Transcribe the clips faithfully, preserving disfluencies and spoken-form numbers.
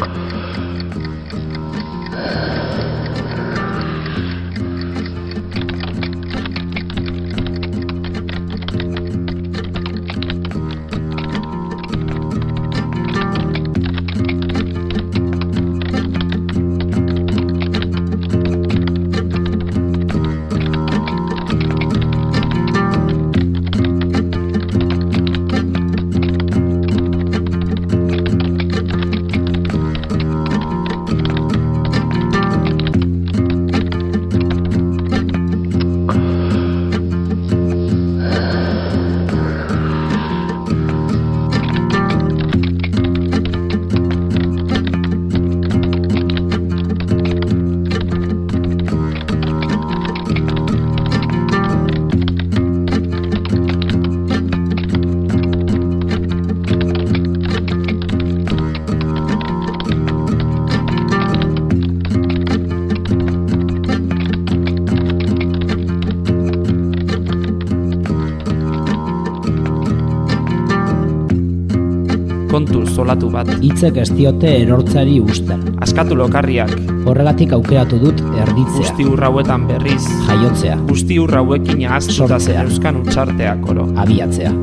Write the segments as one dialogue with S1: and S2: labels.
S1: kontu zolatu bat.
S2: Hitzek ez diote erortzari usten.
S1: Askatu lokarriak.
S2: Horregatik aukeratu dut erditzea.
S1: Guzti urrauetan berriz.
S2: Jaiotzea.
S1: Guzti urrauekin ahaztuta zeneuzkan utxarteak oro.
S2: Abiatzea.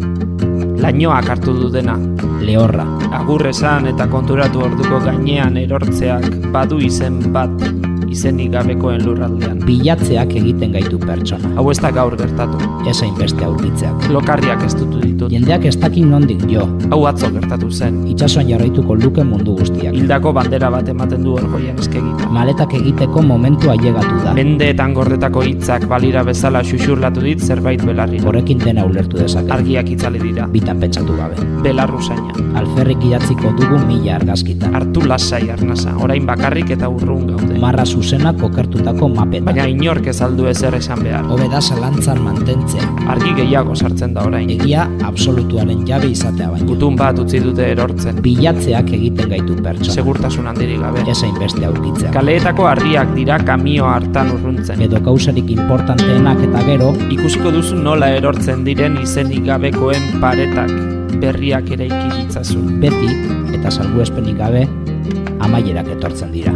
S1: Lainoak hartu du dena.
S2: Lehorra.
S1: Agur esan eta konturatu orduko gainean erortzeak badu izen bat. Izenik gabekoen lurraldean.
S2: Bilatzeak egiten gaitu pertsona.
S1: Hau ez da gaur gertatu.
S2: Esain beste aurkitzeak.
S1: Lokarriak ez dutu ditut.
S2: Jendeak ez dakin nondik jo.
S1: Hau atzo gertatu zen.
S2: Itsasoan jarraituko luke mundu guztiak.
S1: Hildako bandera bat ematen du orgoian eskegita.
S2: Maletak egiteko momentua ailegatu da.
S1: Mendeetan gordetako hitzak balira bezala xuxurlatu dit zerbait belarrira.
S2: Horrekin dena ulertu dezake.
S1: Argiak itzali dira.
S2: Bitan pentsatu gabe.
S1: Belarruzaina.
S2: Alferrik idatziko dugu mila argazkitan.
S1: Hartu lasai arnasa, orain bakarrik eta urrun gaude.
S2: Marra zuzena kokertutako mapetan.
S1: Baina inork ez aldu ezer esan behar.
S2: Hobeda zalantzan mantentzea.
S1: Argi gehiago sartzen da orain.
S2: Egia absolutuaren jabe izatea baino.
S1: Gutun bat utzi dute erortzen.
S2: Bilatzeak egiten gaitu pertsona.
S1: Segurtasun handirik gabe.
S2: Esain beste aurkitzea.
S1: Kaleetako harriak dira kamio hartan urruntzen.
S2: Edo kausarik importanteenak eta gero.
S1: Ikusiko duzu nola erortzen diren izenik gabekoen paretak berriak eraiki ditzazun.
S2: Beti eta salbuespenik gabe amaierak etortzen dira.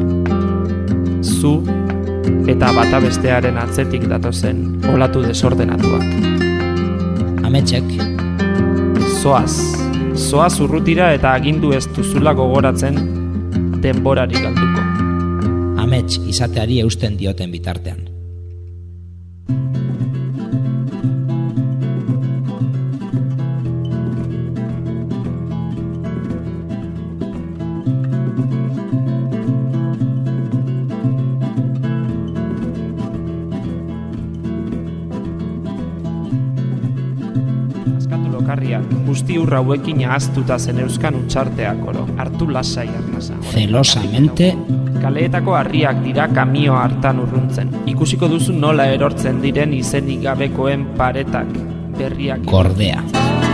S1: Zu eta bata bestearen atzetik datozen olatu desordenatuak.
S2: Ametsek.
S1: Zoaz, zoaz urrutira eta agindu ez duzula gogoratzen denborari galduko.
S2: Amets izateari eusten dioten bitartean.
S1: Guzti urra hauekin ahaztuta zeneuzkan utxarteak oro. Hartu lasai arnasa.
S2: Zelosamente.
S1: Kaleetako harriak dira kamio hartan urruntzen. Ikusiko duzu nola erortzen diren izenik gabekoen paretak berriak.
S2: Gordea.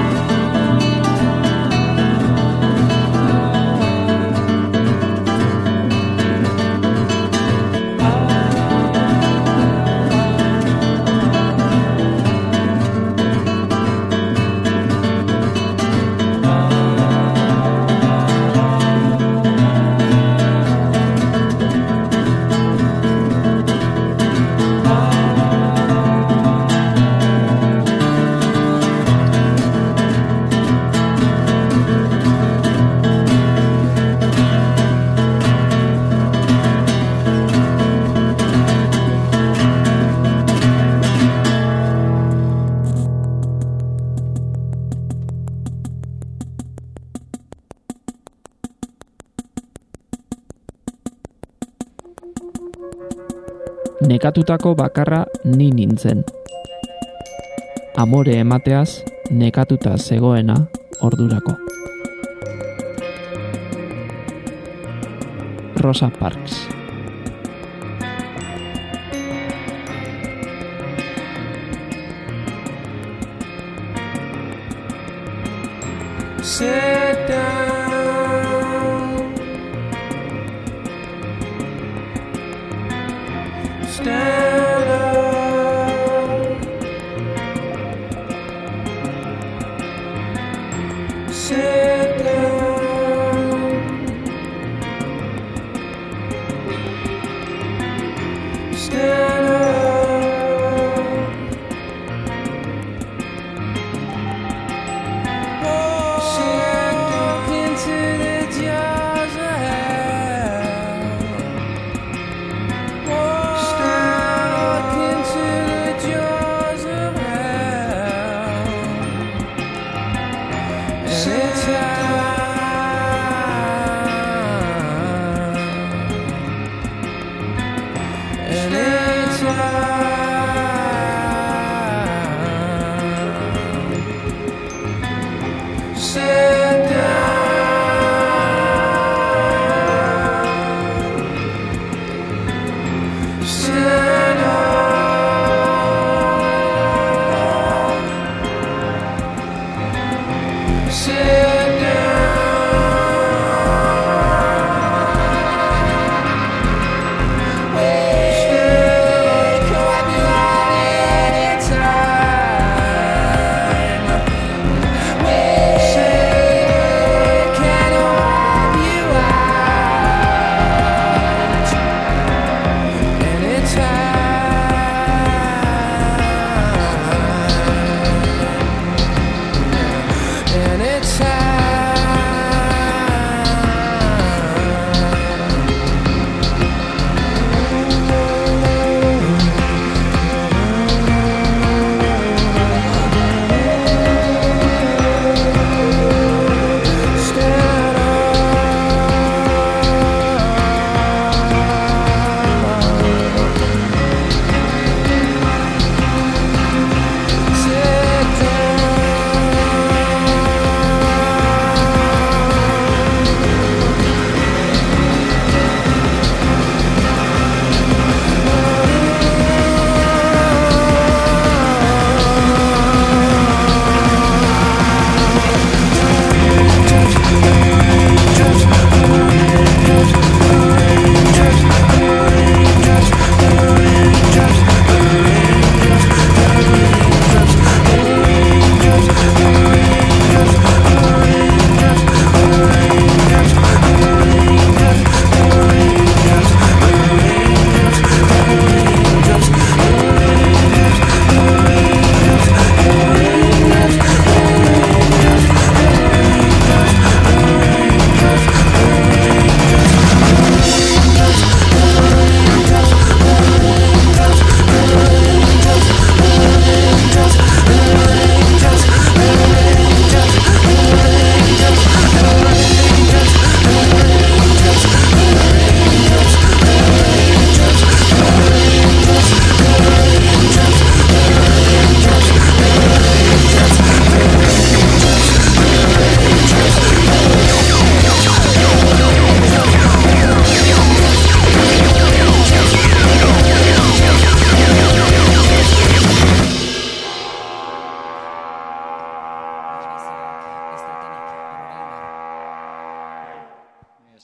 S3: Nekatutako bakarra ni nintzen. Amore emateaz nekatuta zegoena ordurako. Rosa Parks.
S4: Sit down, stand up, sit down,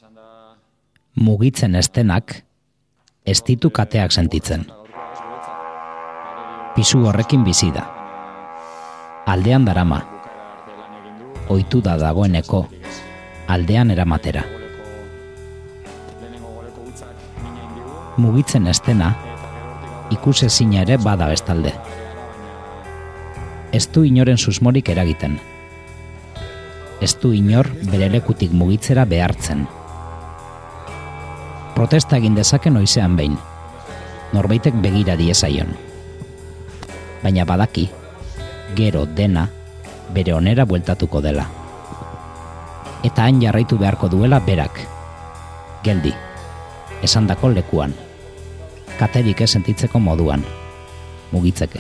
S2: Mugitzen estenak, ez ditu kateak sentitzen. Pisu horrekin bizi da. Aldean darama. Ohitu da dagoeneko, aldean eramatera. Mugitzen estena, ikusezina ere bada bestalde. Ez du inoren susmorik eragiten. Ez du inor bere lekutik mugitzera behartzen. Protesta egin dezake noizean behin, norbaitek begira diezaion. Baina badaki, gero dena bere onera bueltatuko dela. Eta han jarraitu beharko duela berak. Geldi, esandako lekuan. Katerik ez sentitzeko moduan. Mugitzeke.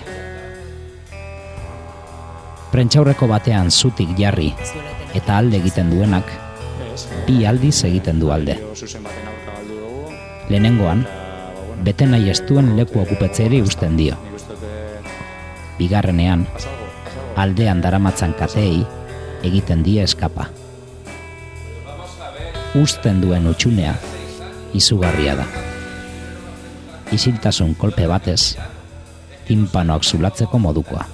S2: Prentxaurreko batean zutik jarri eta alde egiten duenak, bi aldiz egiten du alde. Lehenengoan, bete nahi ez duen leku okupetzeari usten dio. Bigarrenean, aldean daramatzan kateei egiten die eskapa. Uzten duen utxunea izugarria da. Isiltasun kolpe batez, timpanoak zulatzeko modukoa.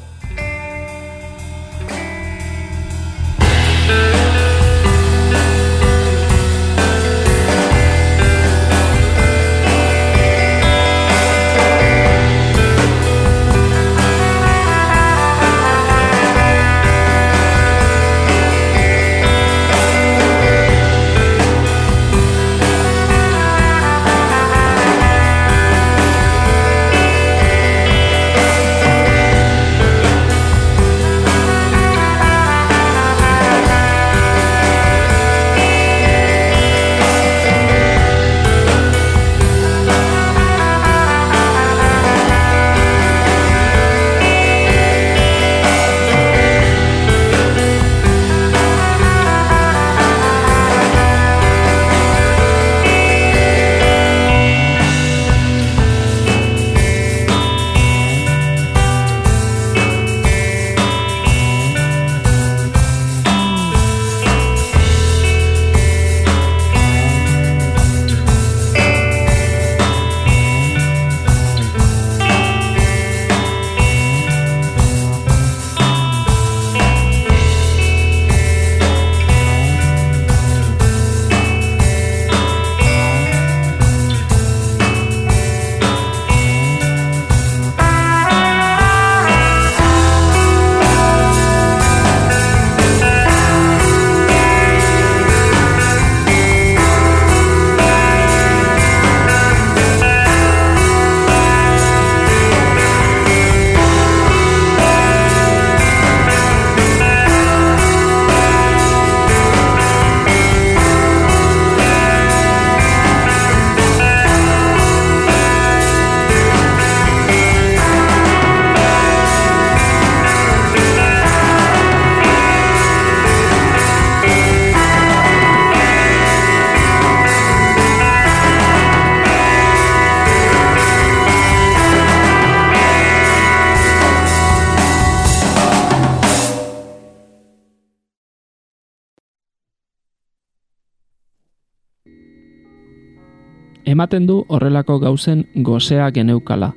S3: Ematen du horrelako gauzen gozea geneukala.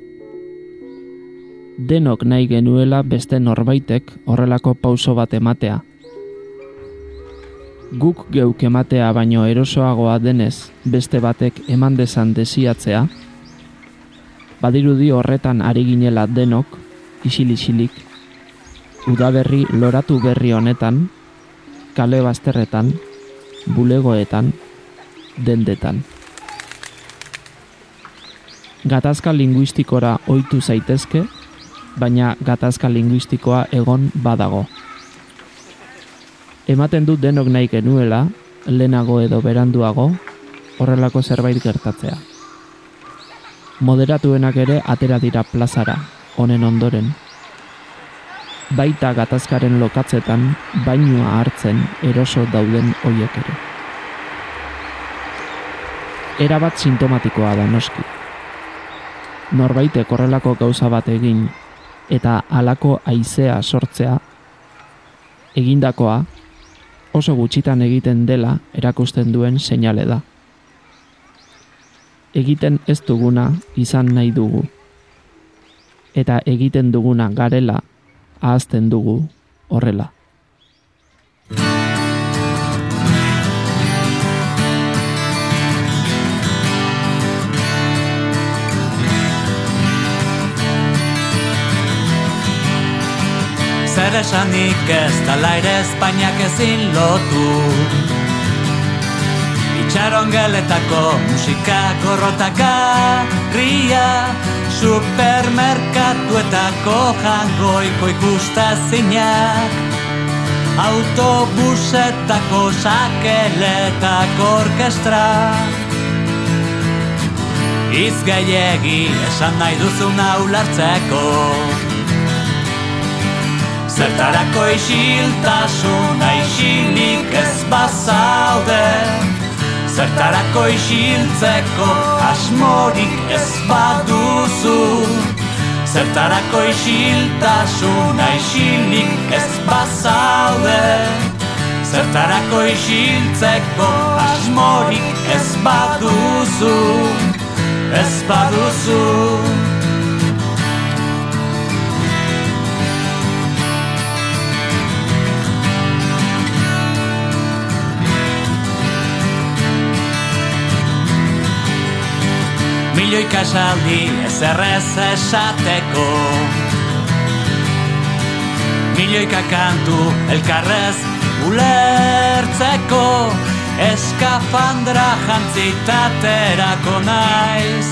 S3: Denok nahi genuela beste norbaitek horrelako pauso bat ematea. Guk geuk ematea baino erosoagoa denez beste batek eman dezan desiatzea, badirudi horretan ari ginela denok, isil-isilik, udaberri loratu berri honetan, kale bazterretan, bulegoetan, dendetan. Gatazka linguistikora ohitu zaitezke, baina gatazka linguistikoa egon badago. Ematen dut denok nahi genuela, lehenago edo beranduago, horrelako zerbait gertatzea. Moderatuenak ere atera dira plazara, honen ondoren. Baita gatazkaren lokatzetan, bainua hartzen eroso dauden hoiek ere. Erabat sintomatikoa da noski. Norbaitek horrelako gauza bat egin eta halako haizea sortzea, egindakoa oso gutxitan egiten dela erakusten duen seinale da. Egiten ez duguna izan nahi dugu. Eta egiten duguna garela ahazten dugu horrela.
S5: Zer esanik ez talaire Espainiak ezin lotu, itxaron geletako musika gorrotakarria, supermerkatuetako jangoiko ikustazinak, autobusetako sakeletako orkestra. Hitz gehiegi esan nahi duzuna ulertzeko, zertarako isiltasuna isilik ez bazaude, zertarako isiltzeko asmorik ez baduzu, zertarako isiltasuna isilik ez bazaude, zertarako isiltzeko asmorik ez baduzu, ez baduzu. Milioika esaldi ezerrez esateko, milioika kantu elkarrez ulertzeko, eskafandra jantzitaterako naiz,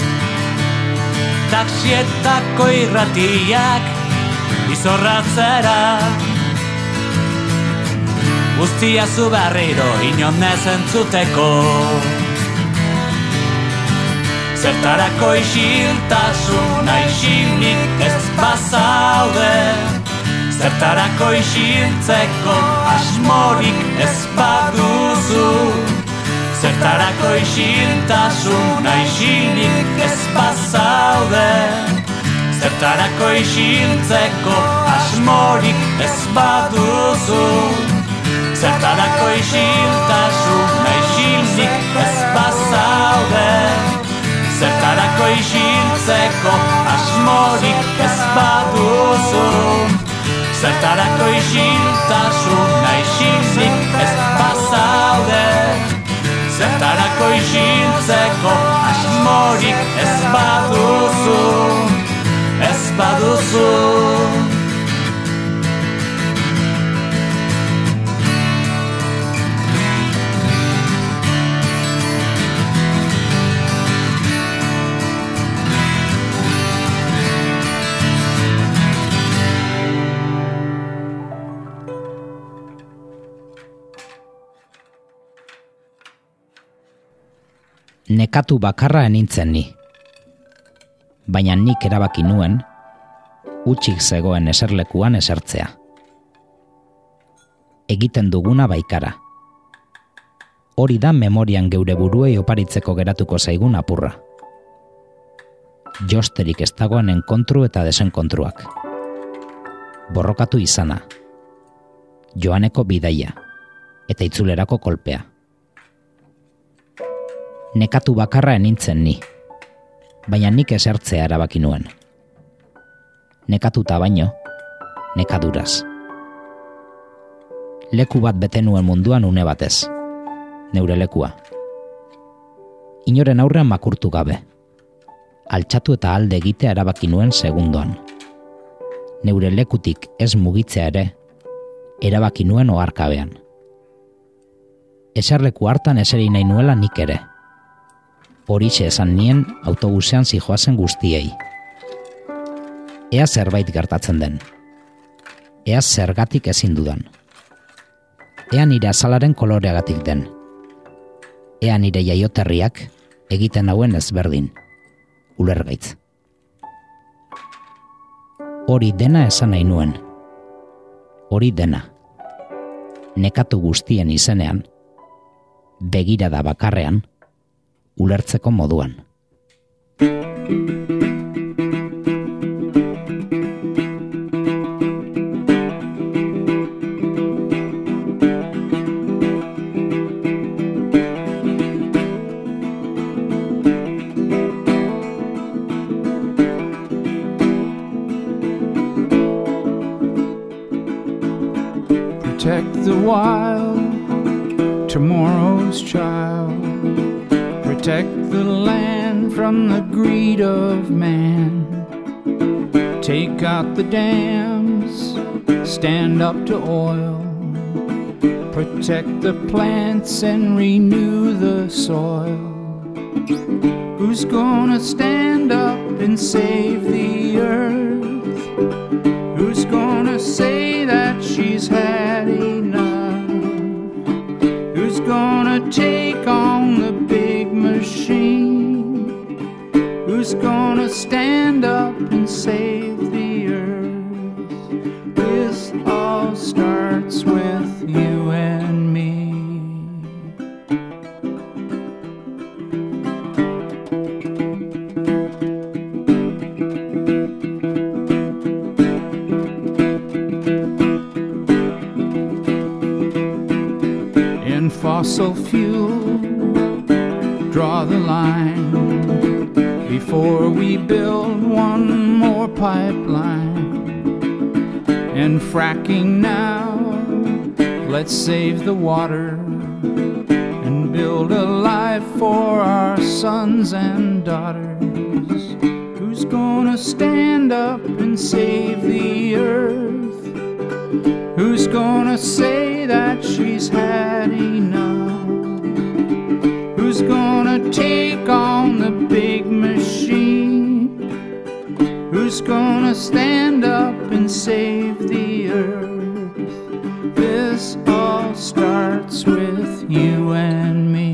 S5: taksietako irratiak izorratzera, guztia zu berriro inonez entzuteko. Zertarako isiltasuna isilik ez bazaude, zertarako isiltzeko asmorik ez baduzu, zertarako isiltasuna isilik ez bazaude, zertarako isiltzeko asmorik ez baduzu, zertarako isiltasuna isilik ez bazaude, zertarako isiltzeko asmorik ez baduzu, zertarako isiltasuna isilik ez bazaude, zertarako isiltzeko asmorik ez baduzu, ez baduzu.
S2: Nekatu bakarra enintzen ni. Baina nik erabaki nuen, utxik zegoen eserlekuan esertzea. Egiten duguna baikara. Hori da memorian geure buruei oparitzeko geratuko zaigun apurra. Josterik ez dagoen enkontru eta desenkontruak. Borrokatu izana. Joaneko bidaia. Eta itzulerako kolpea. Nekatu bakarra enintzen ni, baina nik esertzea erabaki nuen. Nekatuta baino, nekaduraz. Leku bat bete nuen munduan une batez, neure lekua. Inoren aurrean makurtu gabe, altxatu eta alde egitea erabaki nuen segundoan. Neure lekutik ez mugitzea ere, erabaki nuen oharkabean. Eserleku hartan eseri nahi nuela nik ere. Horixe esan nien autobusean zijoazen guztiei. Ea zerbait gertatzen den. Ea zergatik ezin dudan. Ea nire azalaren koloreagatik den. Ea nire jaioterriak egiten hauen ezberdin. Ulergaitz. Hori dena esan nahi nuen. Hori dena. Nekatu guztien izenean, begirada bakarrean, ulertzeko moduan.
S6: the wild, tomorrow's child. Protect the land from the greed of man. Take out the dams, stand up to oil. Protect the plants and renew the soil. Who's gonna stand up and save the earth? Who's gonna say that she's had enough? Who's gonna take on the big machine? Who's gonna stand up and save the earth? This all starts with you and me. In fossil fuel, draw the line before we build one more pipeline. And fracking now, let's save the water and build a life for our sons and daughters. Who's gonna stand up and save the earth? Who's gonna say that she's had enough? Who's gonna take on the big machine? Who's gonna stand up and save the earth? This all starts with you and me.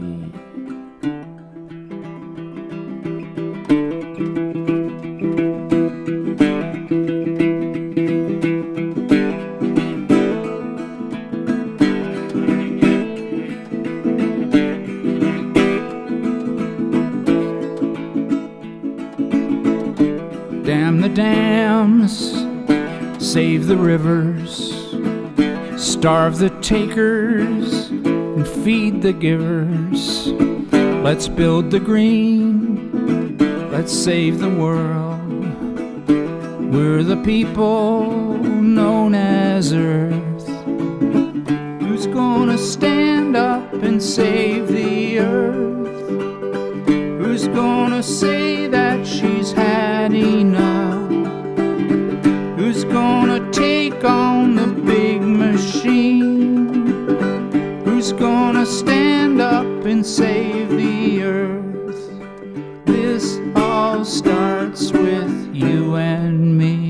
S6: Dam the dams, save the rivers, starve the takers and feed the givers. Let's build the green, let's save the world. We're the people known as Earth. Who's gonna stand up and save the earth? Who's gonna say that she's had enough? Who's gonna take on the big machine? Who's gonna stand up and save the earth? This all starts with you and me.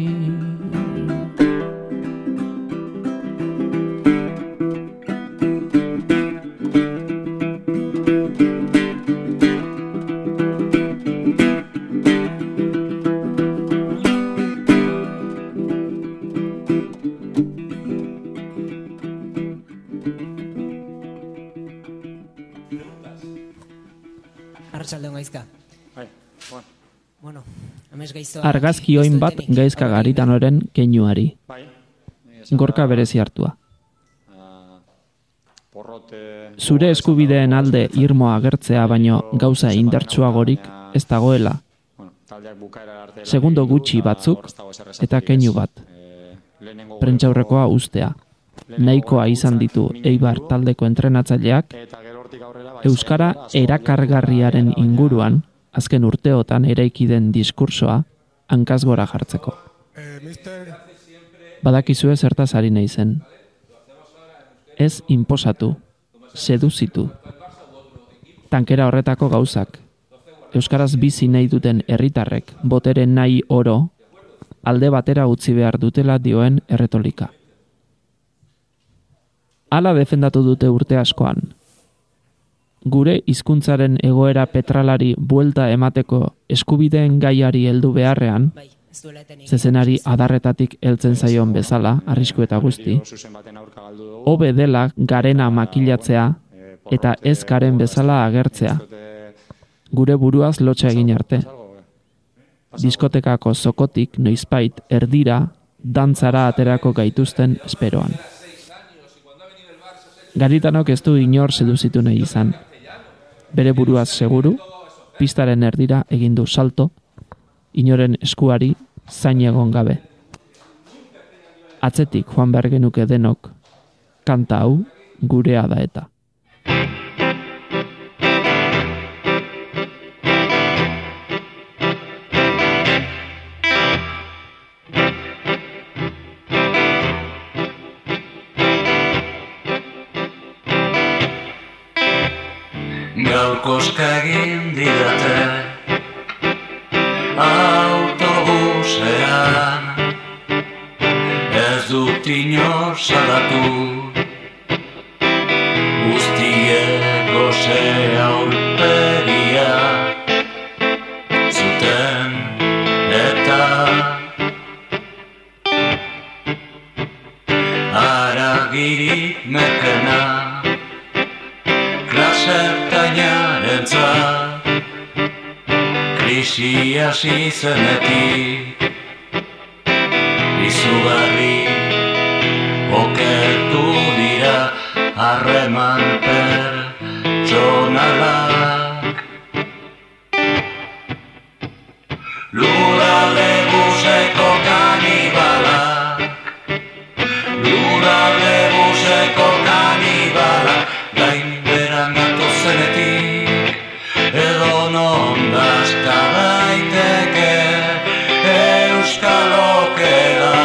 S7: Arratsaldeon gaizka.
S8: Bai, bueno.
S7: Bueno, amez gaizto.
S3: Argazki oin bat gaizka garitanoren keinuari.
S8: Bai.
S3: Gorka berezi hartua.
S8: Porrote.
S3: Zure eskubideen alde irmoa agertzea baino gauza indartsuagorik ez dagoela. Segundo gutxi batzuk eta keinu bat. Prentsaurrekoa ustea. Nahikoa izan ditu Eibar taldeko entrenatzaileak euskara erakargarriaren inguruan azken urteotan eraiki den diskursoa hankaz gora jartzeko. Badakizue zertaz ari naizen. Ez inposatu, seduzitu. Tankera horretako gauzak. Euskaraz bizi nahi duten herritarrek botere nahi oro alde batera utzi behar dutela dioen erretolika. Hala defendatu dute urte askoan. Gure hizkuntzaren egoera petralari buelta emateko eskubideen gaiari heldu beharrean, zezenari adarretatik heltzen zaion bezala, arrisku eta guzti, hobe dela garena makilatzea eta ez garen bezala agertzea, gure buruaz lotxa egin arte. Diskotekako zokotik noizbait erdira dantzara aterako gaituzten esperoan. Garitanok ez du inor seduzitu nahi izan. Bere buruaz seguru, pistaren erdira egin du salto, inoren eskuari zain egon gabe. Atzetik joan behar genuke denok, kanta hau gurea da eta.
S5: Gaur koska egin didate autobusean, ez dut inor salatu, guztiek gozea aurpegia zuten eta haragirik mekena klasertainarentzat, krisi hasi zenetik izugarri okertu dira harreman pertsonalak. Lurralde buseko kanibalak, lurralde buseko kanibalak, gainberan gatozenetik edo non dazka daiteke euskal okela.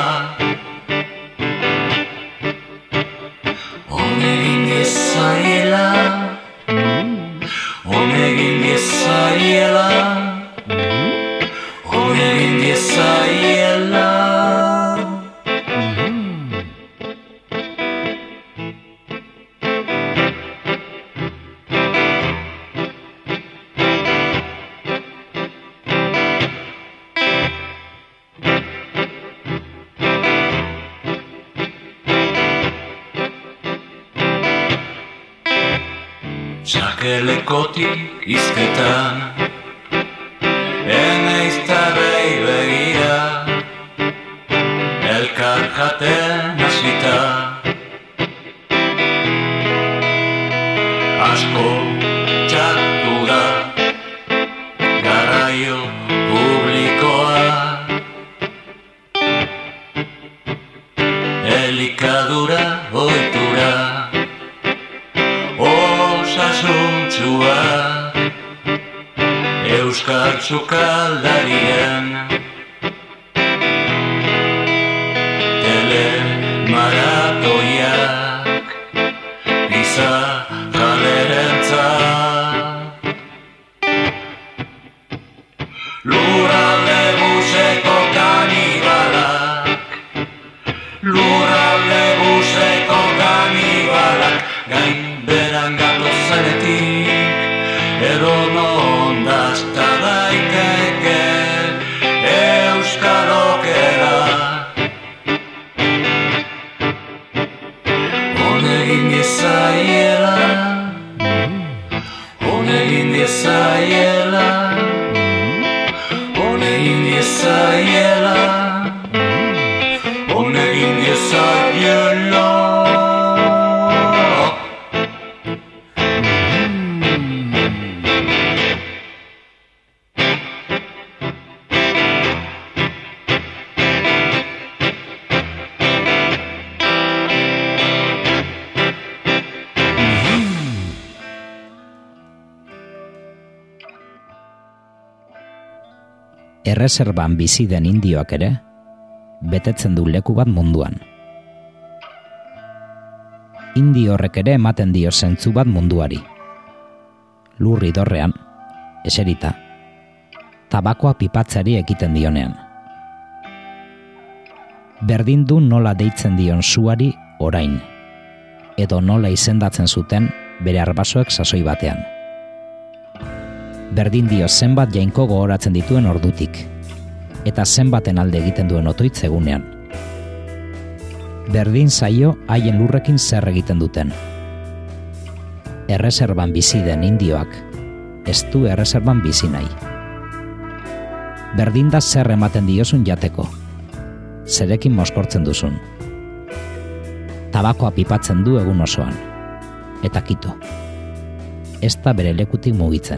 S5: Honegin gezaiela, honegin gezaiela, honegin gezaiela. Sakelekotik izketan eneiztabei begira, elkar jaten hasita, asko txartu da garraio publikoa, elikadura ohitura osasuntsuak, euskal sukaldarien telemaratoiak giza jalerentzat. Lurralde buseko kanibalak, lurralde buseko kanibalak, gainberan gatozenetik edo non dazta daiteke euskal okela. Honegin gezaiela, honegin gezaiela, honegin gezaiela, honegin gezaiela.
S2: Erreserban bizi den indioak ere, betetzen du leku bat munduan. Indio horrek ere ematen dio zentzu bat munduari. Lurri dorrean, eserita, tabakoa pipatzeari ekiten dionean. Berdin du nola deitzen dion suari orain, edo nola izendatzen zuten bere arbasoek sasoi batean. Berdin dio zenbat jainko gogoratzen dituen ordutik, eta zenbaten alde egiten duen otoitz egunean. Berdin zaio haien lurrekin zer egiten duten. Erreserban bizi den indioak, ez du erreserban bizi nahi. Berdin da zer ematen diozun jateko, zerekin moskortzen duzun. Tabakoa pipatzen du egun osoan, eta kito. Ez da bere lekutik mugitzen.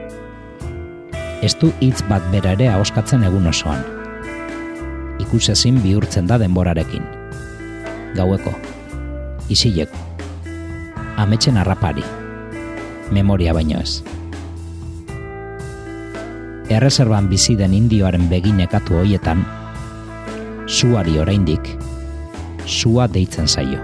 S2: Ez du hitz bat bera ere ahoskatzen egun osoan. Ikusezin bihurtzen da denborarekin. Gaueko, isilek, ametsen harrapari, memoria baino ez. Erreserban bizi den indioaren beginekatu hoietan, suari oraindik, sua deitzen zaio.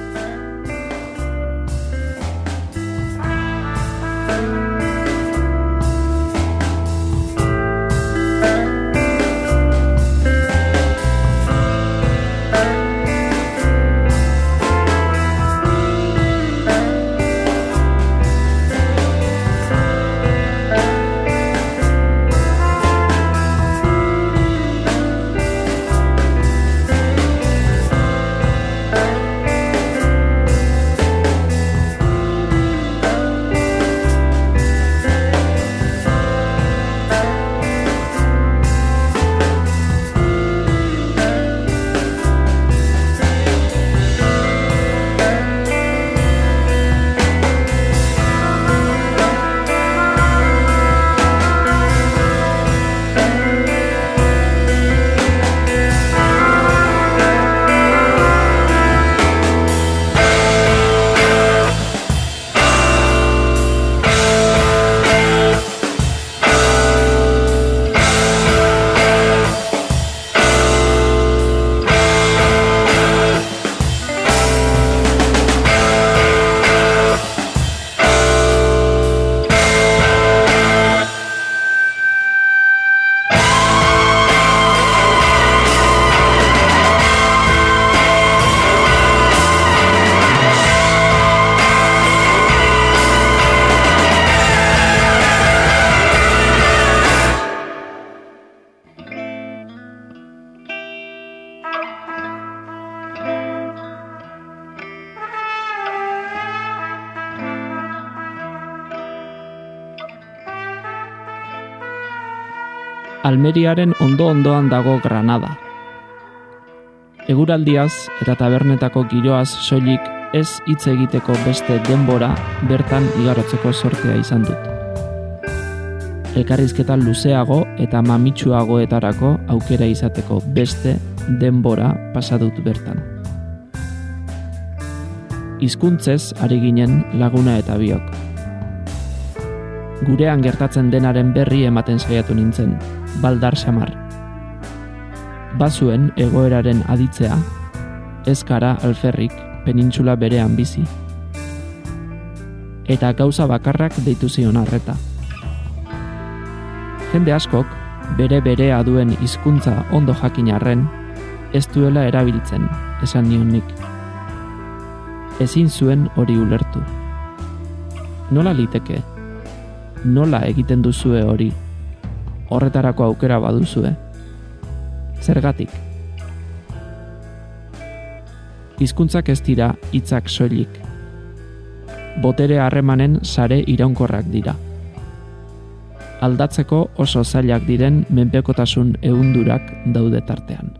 S3: Almeriaren ondo-ondoan dago Granada. Eguraldiaz eta tabernetako giroaz soilik ez hitz egiteko beste denbora bertan igarotzeko sortea izan dut. Elkarrizketa luzeago eta mamitsuagoetarako aukera izateko beste denbora pasa dut bertan. Hizkuntzez ari ginen laguna eta biok. Gurean gertatzen denaren berri ematen saiatu nintzen, baldar xamar. Bazuen egoeraren aditzea, ez gara alferrik penintsula berean bizi. Eta gauza bakarrak deitu zion arreta. Jende askok, bere berea duen hizkuntza ondo jakin arren, ez duela erabiltzen, esan nion nik. Ezin zuen hori ulertu. Nola liteke? Nola egiten duzue hori? Horretarako aukera baduzue? Zergatik? Hizkuntzak ez dira hitzak soilik. Botere harremanen sare iraunkorrak dira. Aldatzeko oso zailak diren menpekotasun ehundurak daude tartean.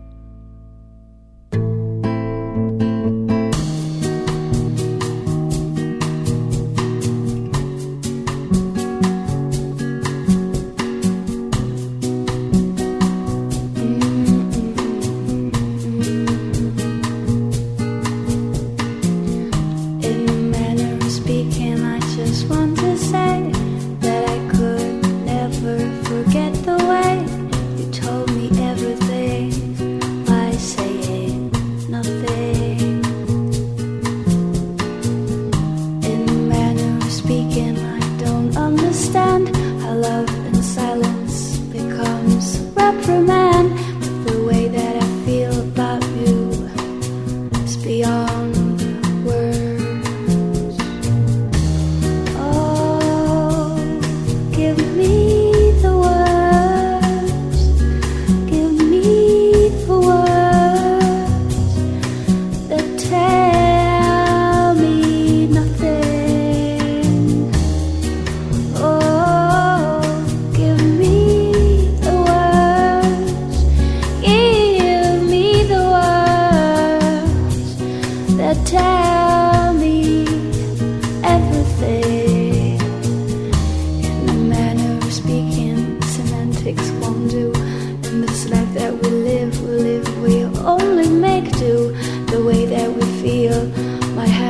S9: My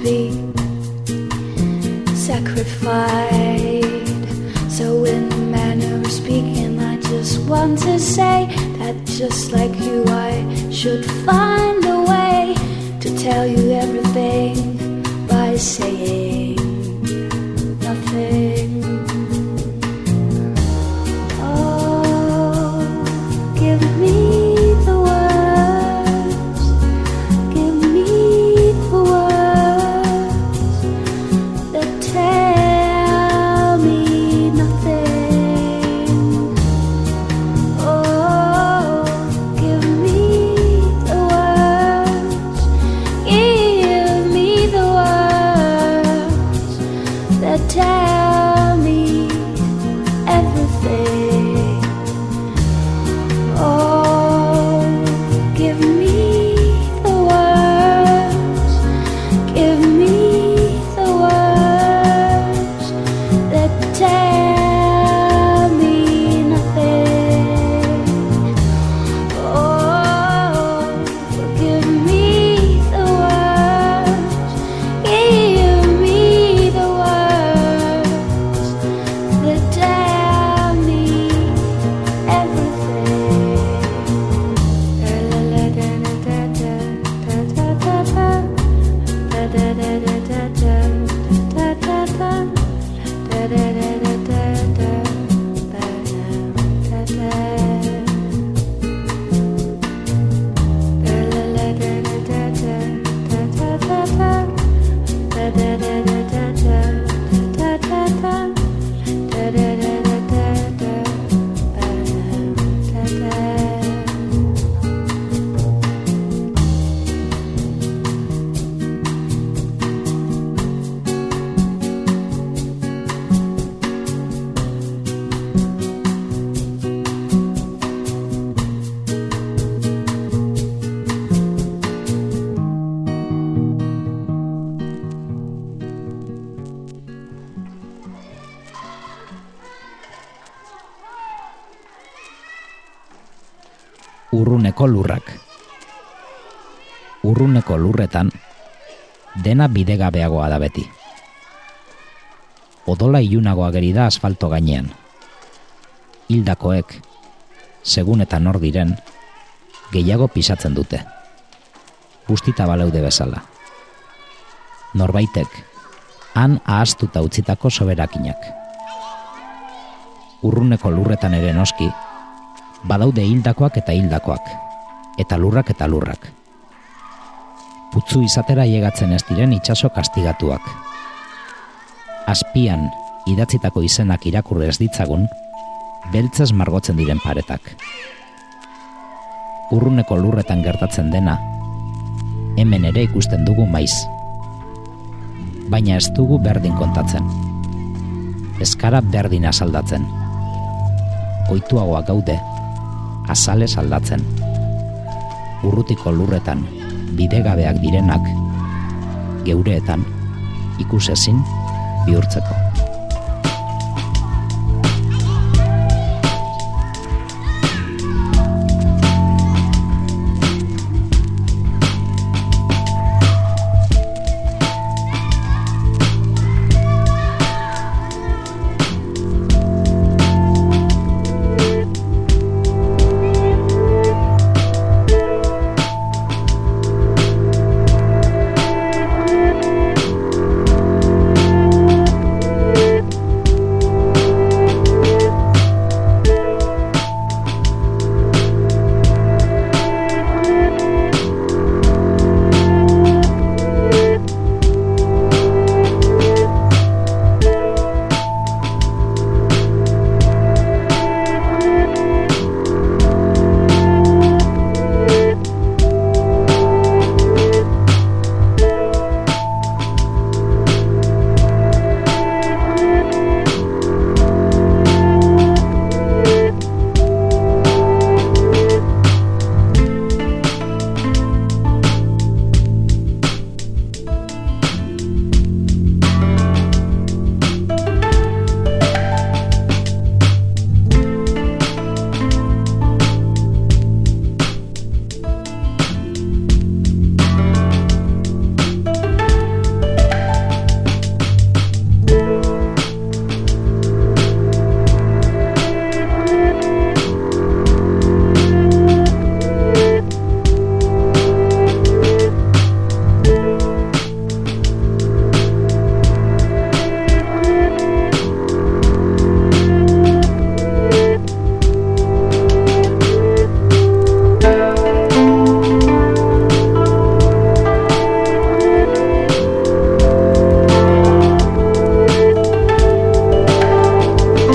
S9: be sacrificed. So in the manner of speaking, I just want to say that just like you, I should find a way to tell you everything by saying nothing. Oh, give me the words, give me the words that tell me nothing. Oh, give me the words, give me the words that tell me everything. Oh, give me the words, give me the words that tell me nothing. Oh, give me the words, give me the words that tell me everything.
S2: Urruneko lurrak. Urruneko lurretan dena bidegabeagoa da beti. Odola ilunago ageri da asfalto gainean. Hildakoek, segun eta nor diren, gehiago pisatzen dute. Bustita baleude bezala. Norbaitek, han ahaztuta utzitako soberakinak. Urruneko lurretan ere noski, badaude hildakoak eta hildakoak, eta lurrak eta lurrak. Putzu izatera llegatzen ez diren itsaso kastigatuak. Azpian idatzitako izenak irakurri ez ditzagun, beltzez margotzen diren paretak. Urruneko lurretan gertatzen dena, hemen ere ikusten dugu maiz. Baina ez dugu berdin kontatzen. Eskara berdin asaldatzen. Oituagoak gaude, azalez aldatzen. Urrutiko lurretan bidegabeak direnak, geureetan ikusezin bihurtzeko.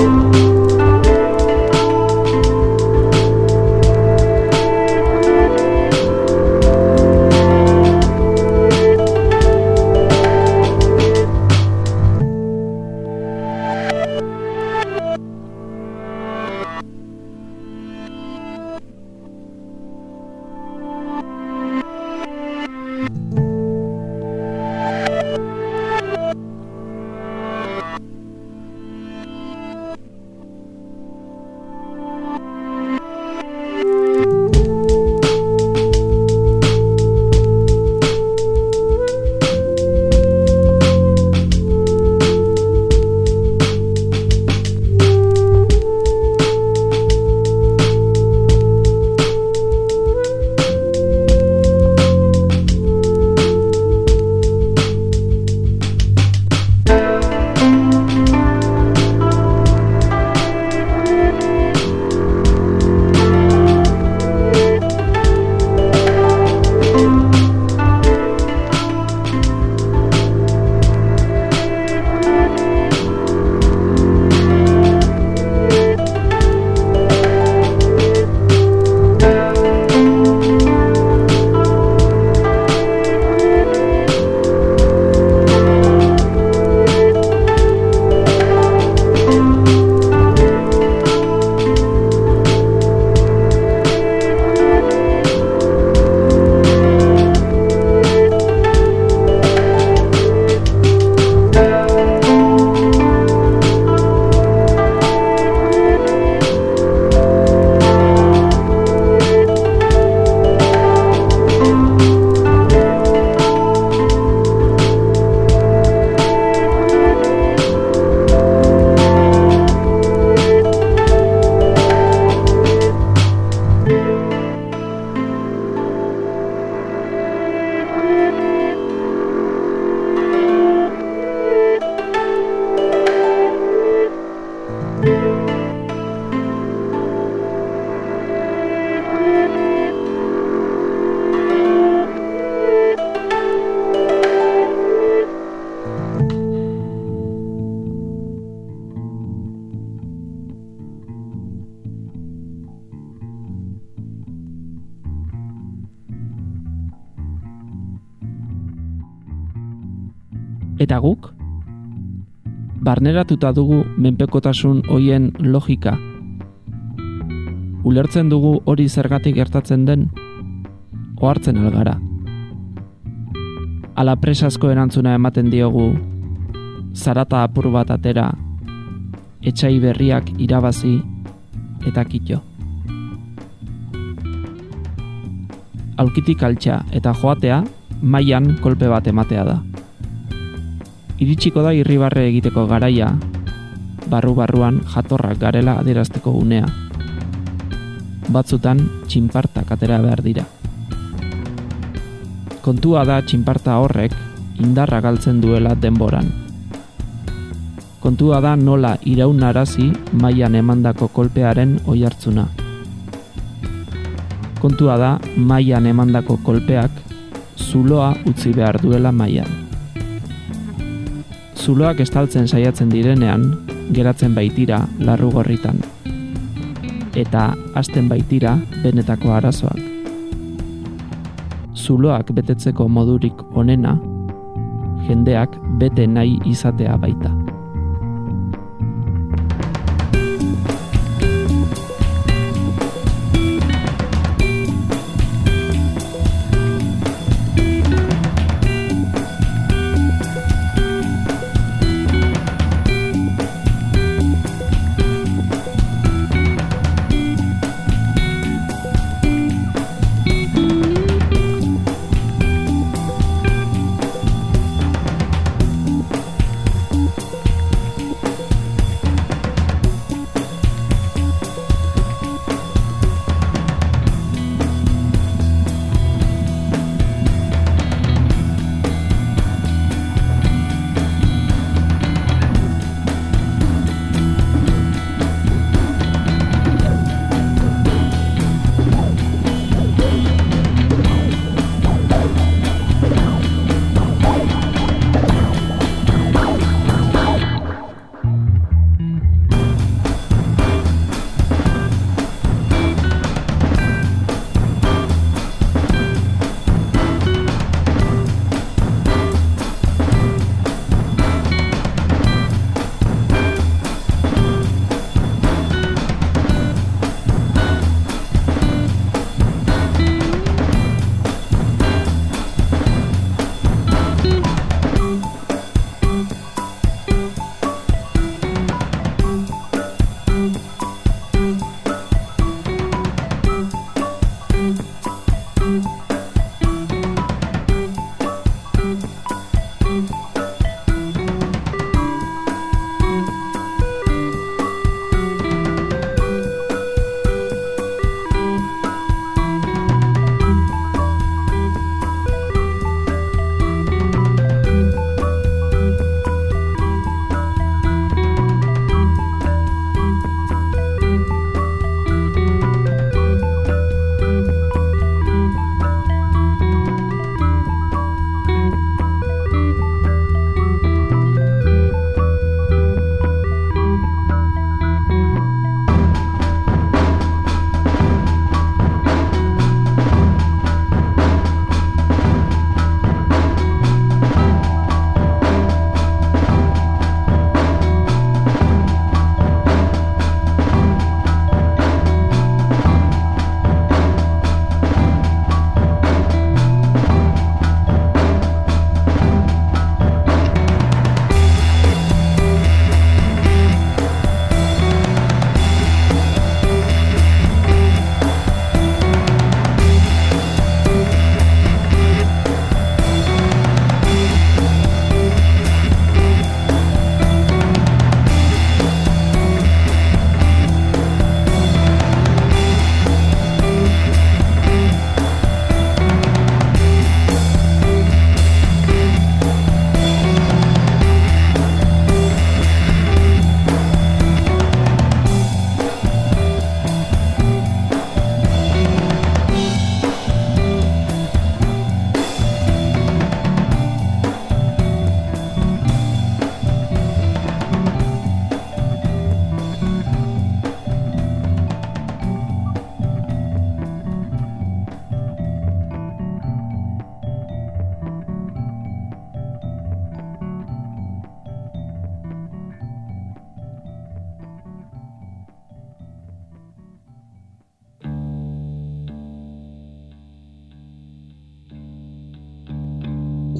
S3: Eta guk? Barneratuta dugu menpekotasun hoien logika. Ulertzen dugu hori zergatik gertatzen den, ohartzen algara. Ala presazko erantzuna ematen diogu, zarata apur bat atera, etxai berriak irabazi eta kito. Aulkitik altxa eta joatea, mailan kolpe bat ematea da. Iritsiko da irribarre egiteko garaia, barru-barruan jatorrak garela adierazteko unea. Batzutan txinpartak atera behar dira. Kontua da txinparta horrek indarra galtzen duela denboran. Kontua da nola iraunarazi mailan emandako kolpearen oihartzuna. Kontua da mailan emandako kolpeak zuloa utzi behar duela mailan. Zuloak estaltzen saiatzen direnean, geratzen baitira larrugorritan. Eta hasten baitira benetako arazoak. Zuloak betetzeko modurik onena, jendeak bete nahi izatea baita.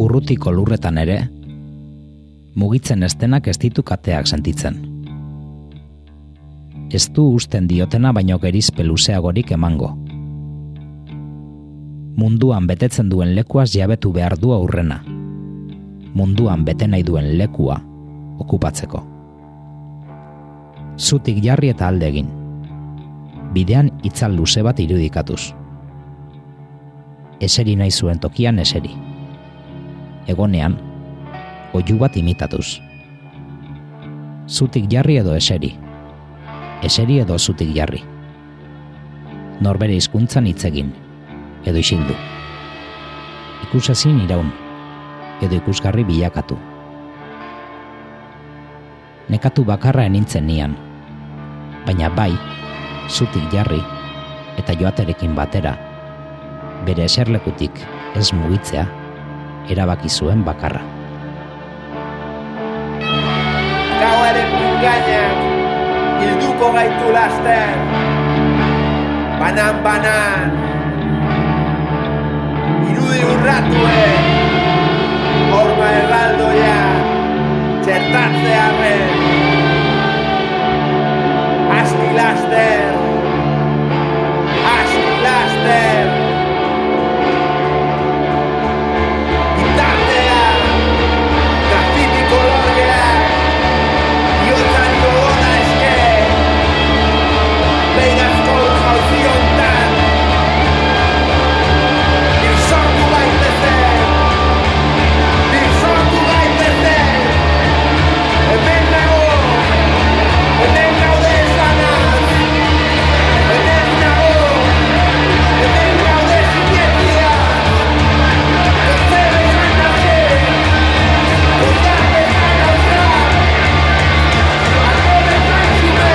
S2: urrutiko lurretan ere, mugitzen estenak ez ditu kateak sentitzen. Ez du usten diotena baino gerizpe luzeagorik emango. Munduan betetzen duen lekuaz jabetu behar du aurrena. Munduan bete nahi duen lekua okupatzeko. Zutik jarri eta alde egin. Bidean itzal luze bat irudikatuz. Eseri nahi zuen tokian eseri. Egonean, oihu bat imitatuz. Zutik jarri edo eseri. Eseri edo zutik jarri. Norbere hizkuntzan hitz egin, edo isildu. Ikusezin iraun, edo ikusgarri bilakatu. Nekatu bakarra enintzen nian, baina bai, zutik jarri eta joaterekin batera, bere eserlekutik ez mugitzea, erabaki zuen bakarra.
S10: Gauaren pingainak hilduko gaitu laster, banan-banan, irudi urratuen, horma erraldoia, txertatzearen, aski laster, aski laster, bitartea, grafitiko lorgeak, biotzari gogona eske, behirazko jauziontan, birsortu gaitezen, birsortu gaitezen, hemen nago, hemen gaude esanaz, hemen nago, hemen gaude zinetia, gozer esan naze, gozer esan nauza, ato bezan zube,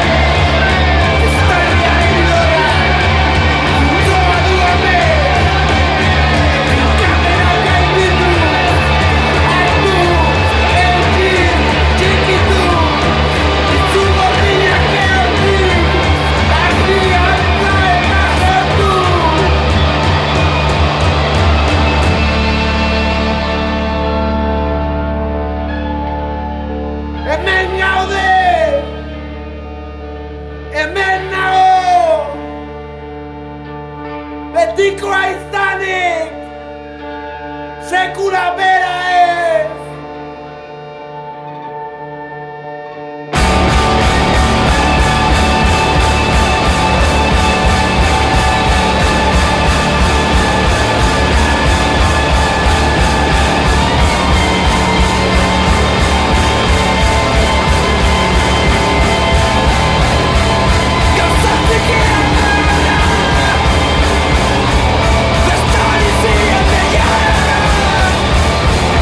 S10: estaria hildora, zutzoa du hemen, kamera gainditu, hartu, elkin, txikitu, itzugo minak eorti, argi hartza eta sortu. Hemen gaude, hemen nago, betikoa izanik, sekula bera ez. Gauzatik eran bestari ziren deiara,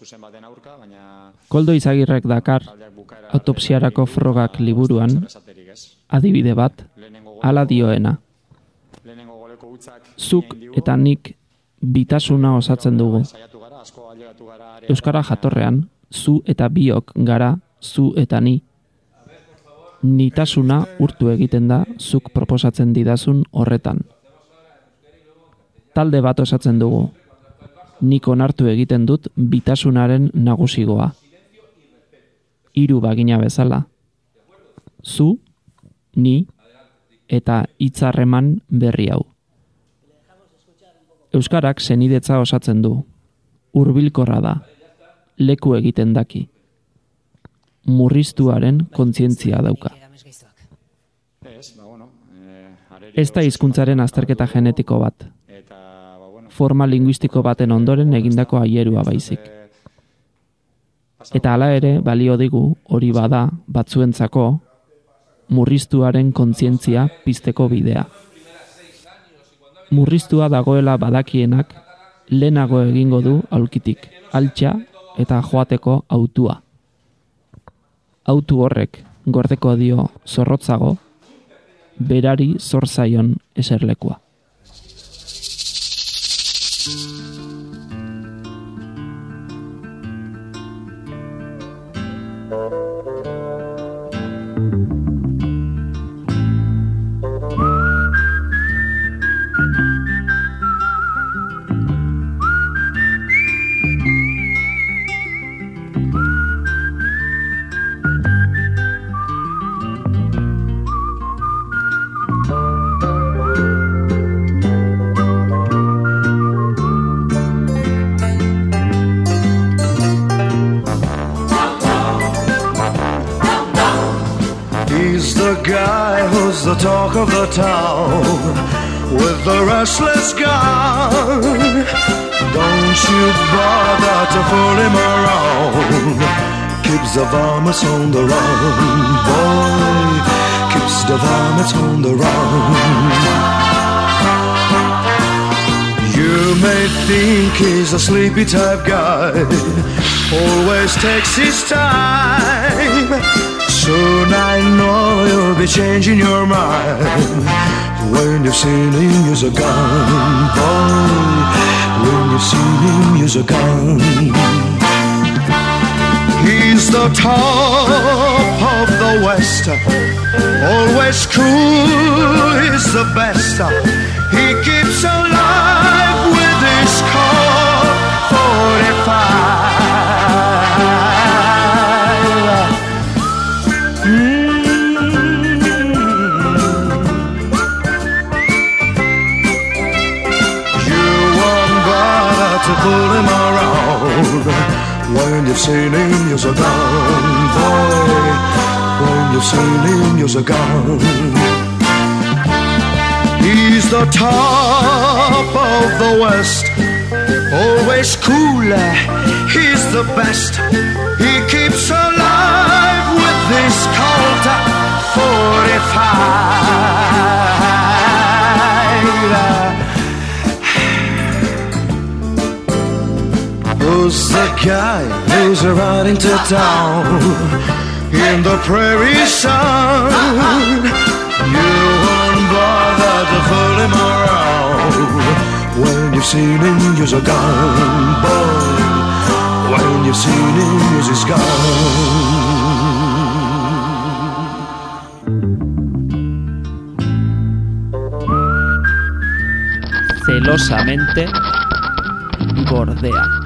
S3: Koldo Izagirrek dakar autopsiarako frogak liburuan adibide bat hala dioena. Zuk eta nik bitasuna osatzen dugu. Euskara jatorrean, zu eta biok gara, zu eta ni. Nitasuna urtu egiten da zuk proposatzen didazun horretan. Talde bat osatzen dugu. Nik onartu egiten dut bitasunaren nagusigoa. Hiru bagina bezala. Zu, ni eta hitzarreman berri hau. Euskarak senidetza osatzen du. Hurbilkorra da. Leku egiten daki. Murriztuaren kontzientzia dauka. Ez da hizkuntzaren azterketa genetiko bat. Forma linguistiko baten ondoren egindako aierua baizik. Eta hala ere, balio digu, hori bada, batzuentzako, murriztuaren kontzientzia pizteko bidea. Murriztua dagoela badakienak, lehenago egingo du aulkitik, altxa eta joateko autua. Autu horrek, gordeko dio zorrotzago, berari zor zaion eserlekua.
S11: The talk of the town with the restless gun. Don't you bother to fool him around. Keeps the varmints on the run, boy. Keeps the varmints on the run. You may think he's a sleepy type guy, always takes his time. Soon I know you'll be changing your mind when you've seen him use a gun, boy. When you've seen him use a gun. He's the top of the West, always cool, he's the best. He keeps alive with his Colt forty-five. To pull him around when you've seen him use a gun, boy. When you've seen him use a gun. He's the top of the West, always cool, he's the best. He keeps alive with this Colt forty-five. Who's the guy who's riding to town in the prairie sun? You won't bother to fool him around when you've seen him use a gun, boy. When you've seen him use his gun.
S1: Celosamente Gordea.